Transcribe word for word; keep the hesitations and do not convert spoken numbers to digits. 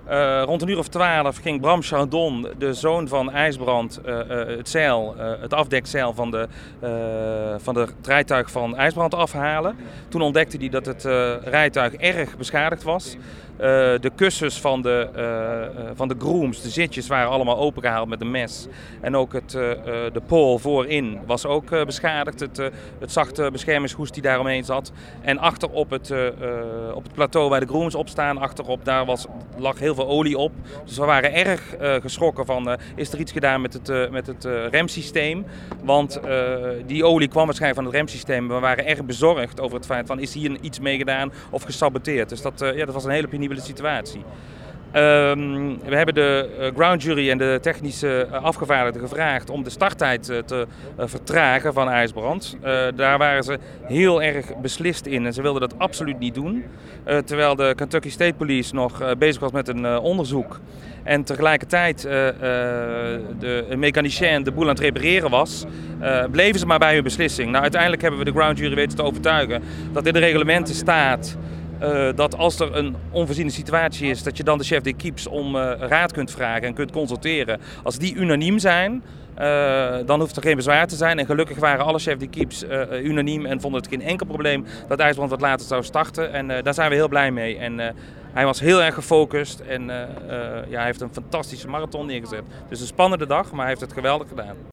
Uh, rond een uur of twaalf ging Bram Chardon, de zoon van IJsbrand, uh, uh, het zeil, uh, het afdekzeil van, de, uh, van het rijtuig van IJsbrand afhalen. Toen ontdekte hij dat het uh, rijtuig erg beschadigd was. Uh, de kussens van de, uh, van de grooms, de zitjes, waren allemaal opengehaald met een mes. En ook het, uh, de pool voorin was ook uh, beschadigd. Het, uh, het zachte beschermingshoes die daaromheen zat. En achter op het, uh, op het plateau waar de grooms op staan, achterop, daar was, lag heel veel olie op. Dus we waren erg uh, geschrokken van, uh, is er iets gedaan met het, uh, met het uh, remsysteem? Want uh, die olie kwam waarschijnlijk van het remsysteem. We waren erg bezorgd over het feit van, is hier iets mee gedaan of gesaboteerd? Dus dat, uh, ja, dat was een hele penibele situatie. Um, we hebben de uh, ground jury en de technische uh, afgevaardigden gevraagd om de starttijd uh, te uh, vertragen van IJsbrand. Uh, daar waren ze heel erg beslist in en ze wilden dat absoluut niet doen. Uh, terwijl de Kentucky State Police nog uh, bezig was met een uh, onderzoek en tegelijkertijd uh, uh, de mechanicien de boel aan het repareren was, uh, bleven ze maar bij hun beslissing. Nou, uiteindelijk hebben we de ground jury weten te overtuigen dat in de reglementen staat Uh, dat als er een onvoorziene situatie is, dat je dan de chef d'équipes om uh, raad kunt vragen en kunt consulteren. Als die unaniem zijn, uh, dan hoeft er geen bezwaar te zijn. En gelukkig waren alle chef d'équipes uh, unaniem en vonden het geen enkel probleem dat IJsbrand wat later zou starten. En uh, daar zijn we heel blij mee. En, uh, hij was heel erg gefocust en uh, uh, ja, hij heeft een fantastische marathon neergezet. Dus een spannende dag, maar hij heeft het geweldig gedaan.